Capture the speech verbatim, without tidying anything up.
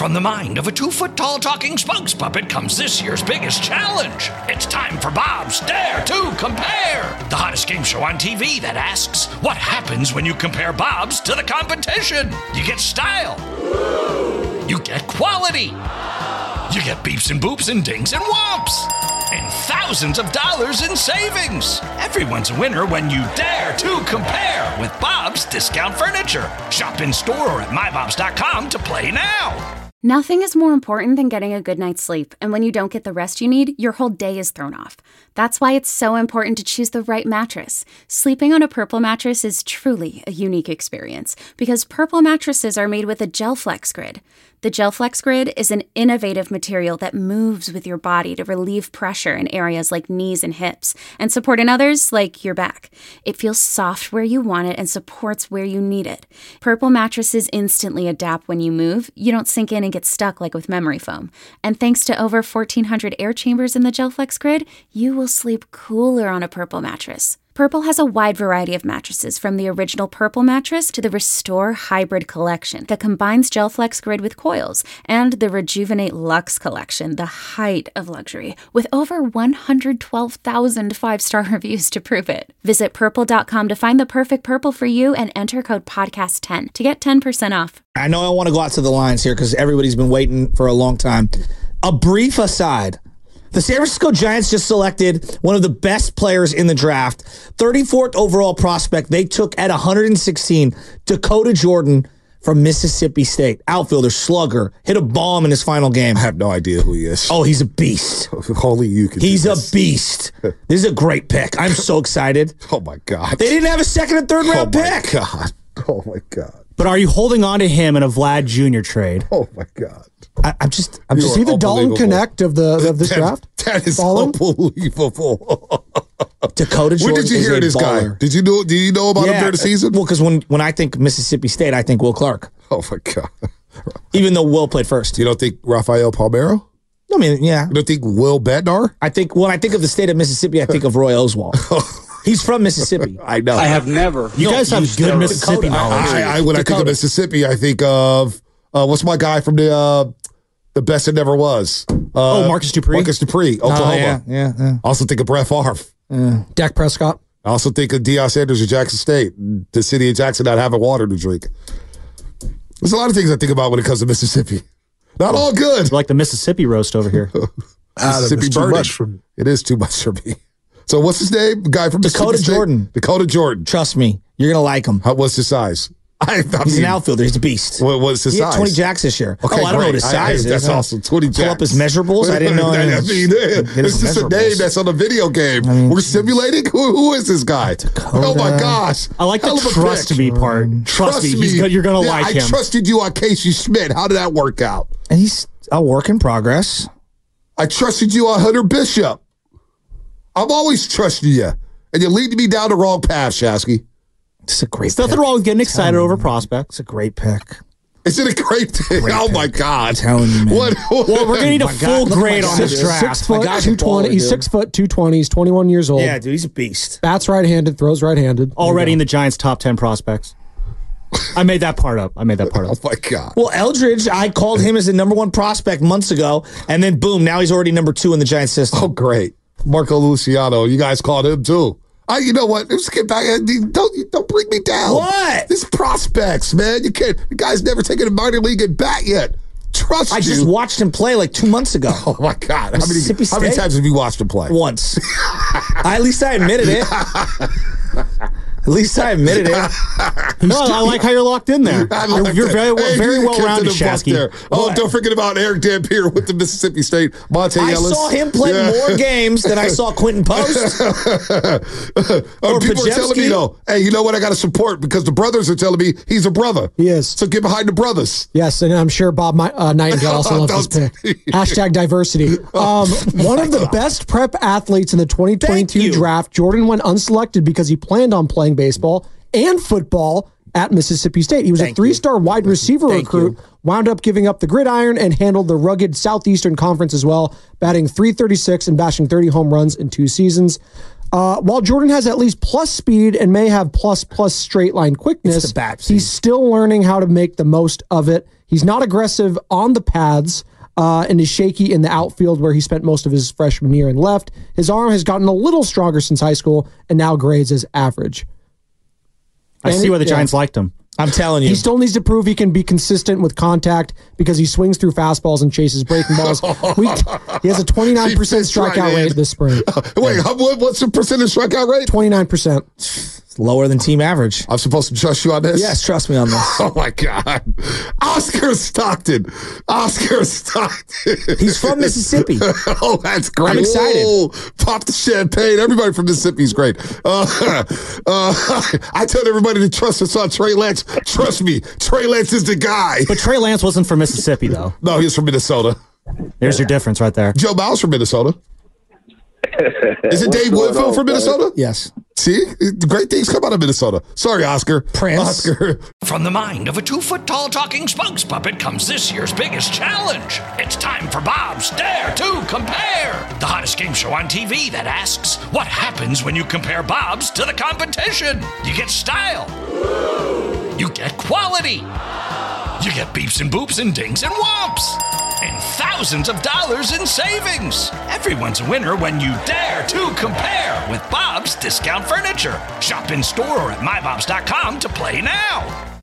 from the mind of a two-foot-tall talking spokes puppet comes this year's biggest challenge. It's time for Bob's Dare to Compare, the hottest game show on T V that asks, what happens when you compare Bobs to the competition? You get style. You get quality. You get beeps and boops and dings and whomps. And thousands of dollars in savings. Everyone's a winner when you dare to compare with Bob's Discount Furniture. Shop in store or at my bobs dot com to play now. Nothing is more important than getting a good night's sleep, and when you don't get the rest you need, your whole day is thrown off. That's why it's so important to choose the right mattress. Sleeping on a Purple mattress is truly a unique experience, because Purple mattresses are made with a GelFlex Grid. The GelFlex Grid is an innovative material that moves with your body to relieve pressure in areas like knees and hips, and support in others like your back. It feels soft where you want it and supports where you need it. Purple mattresses instantly adapt when you move. You don't sink in and get stuck like with memory foam. And thanks to over fourteen hundred air chambers in the GelFlex Grid, you will sleep cooler on a Purple mattress. Purple has a wide variety of mattresses, from the original Purple mattress to the Restore Hybrid collection that combines GelFlex Grid with coils, and the Rejuvenate Luxe collection, the height of luxury, with over one hundred twelve thousand five-star reviews to prove it. Visit purple dot com to find the perfect Purple for you and enter code podcast ten to get ten percent off. I know I want to go out to the lines here because everybody's been waiting for a long time. A brief aside. The San Francisco Giants just selected one of the best players in the draft, thirty-fourth overall prospect. They took at one hundred sixteen, Dakota Jordan from Mississippi State. Outfielder, slugger, hit a bomb in his final game. I have no idea who he is. Oh, he's a beast. Only you can. He's do a this. beast. This is a great pick. I'm so excited. Oh, my God. They didn't have a second and third round oh my pick. God. Oh, my God. But are you holding on to him in a Vlad Junior trade? Oh, my God. I, I'm just, I'm You just. are See the Dalton unbelievable. Connect of the of this That- draft? That is Fallen? unbelievable. Dakota Jordan. When did you is hear a this baller. guy? Did you know? Did you know about him Yeah, during the season? Well, because when, when I think Mississippi State, I think Will Clark. Oh my God! Even though Will played first. You don't think Rafael Palmeiro? I mean, yeah. You don't think Will Bednar? I think when I think of the state of Mississippi, I think of Roy Oswald. He's from Mississippi. I know. I have never. You guys have used good steroids. Mississippi knowledge. I, I, when I think of Mississippi, I think of uh, what's my guy from the uh, the best it never was. Uh, Oh, Marcus Dupree? Marcus Dupree, Oklahoma. Oh, yeah, yeah, yeah. Also think of Brett Favre. Dak Prescott. I also think of Deion Sanders of Jackson State, the city of Jackson not having water to drink. There's a lot of things I think about when it comes to Mississippi. Not all good. Like the Mississippi roast over here. Mississippi it's too burning. much for me. It is too much for me. So what's his name? The guy from Dakota Mississippi State? Jordan. Dakota Jordan. Trust me, you're going to like him. How, what's his size? I, I He's mean, an outfielder. He's a beast. What, what's his He had size? twenty jacks this year. Okay, oh, I don't know great. what his I- size I- is. That's huh? awesome. twenty jacks. Pull up his measurables. I didn't know. I any- mean, Get it's his just a measurables. name that's on a video game. mean- We're simulating? Who, who is this guy? Dakota. Oh, my gosh. I like the Hell of a trust pick. me part. Trust, me, he's good. You're going to Yeah, like I him. trusted you on Casey Schmidt. How did that work out? And he's a work in progress. I trusted you on Hunter Bishop. I'm always trusting you. And you're leading me down the wrong path, Shasky. It's a great There's nothing pick. wrong with getting excited over prospects. It's a great pick. Is it a great thing? Great Oh, my pick. God. I'm telling you, man. What, what- Well, we're going to need a My God, full look at my grade on guy, this dude. draft. Six My foot, guy's a two twenty. baller, He's dude. six foot, two twenty. He's twenty-one years old. Yeah, dude, he's a beast. Bats right-handed, throws right-handed. Already in the Giants' top ten prospects. I made that part up. I made that part Oh, up. my God. Well, Eldridge, I called him as the number one prospect months ago, and then boom, now he's already number two in the Giants system. Oh, great. Marco Luciano. You guys called him, too. I, you know what? Let's get back. Don't don't bring me down. What? This prospects, man. You can't. The guy's never taken a minor league at bat yet. Trust I you. just watched him play like two months ago. Oh my God! How many, Mississippi how many State? times have you watched him play? Once. I, at least I admitted it. At least I admitted it. Well, I like how you're locked in there. I You're, like you're that. very, Hey, very you well kept rounded, it a buck Shasky. there. Oh, What? don't forget about Eric Dampier with the Mississippi State. Monte I Ellis. saw him play Yeah. more games than I saw Quentin Post. oh, Or people are telling me Pajewski. though, hey, you know what? I got to support because the brothers are telling me he's a brother. He is. So get behind the brothers. Yes, and I'm sure Bob Mi- uh, Nightingale also loves this pick. Hashtag diversity. Um, one of the best prep athletes in the twenty twenty-two Thank you. draft, Jordan went unselected because he planned on playing baseball and football at Mississippi State. He was Thank a three-star wide receiver Thank recruit, you. wound up giving up the gridiron and handled the rugged Southeastern Conference as well, batting three thirty-six and bashing thirty home runs in two seasons. Uh, while Jordan has at least plus speed and may have plus plus straight line quickness, It's the bat speed. he's still learning how to make the most of it. He's not aggressive on the paths uh, and is shaky in the outfield where he spent most of his freshman year and left. His arm has gotten a little stronger since high school and now grades as average. I And see it- why the yeah. Giants liked him. I'm telling you. He still needs to prove he can be consistent with contact because he swings through fastballs and chases breaking balls. We, he has a twenty-nine percent He fits right strikeout in. rate this spring. Wait, how, what, what's the percentage strikeout rate? twenty-nine percent. Lower than team average. I'm supposed to trust you on this? Yes, trust me on this. Oh, my God. Oscar Stockton. Oscar Stockton. He's from Mississippi. Oh, that's great. I'm excited. Whoa. Pop the champagne. Everybody from Mississippi is great. Uh, uh, I tell everybody to trust us on Trey Lance. Trust me, Trey Lance is the guy. But Trey Lance wasn't from Mississippi, though. No, he's from Minnesota. There's your difference right there. Joe Bowles from Minnesota. Isn't Dave Woodfield from Minnesota? Yes. See? Great things come out of Minnesota. Sorry, Oscar. Prince. Oscar. From the mind of a two-foot-tall talking spokes puppet comes this year's biggest challenge. It's time for Bob's Dare to Compare, the hottest game show on T V that asks, what happens when you compare Bob's to the competition? You get style. You get quality. You get beeps and boops and dings and whomps. And thousands of dollars in savings. Everyone's a winner when you dare to compare with Bob's Discount Furniture. Shop in store or at my bobs dot com to play now.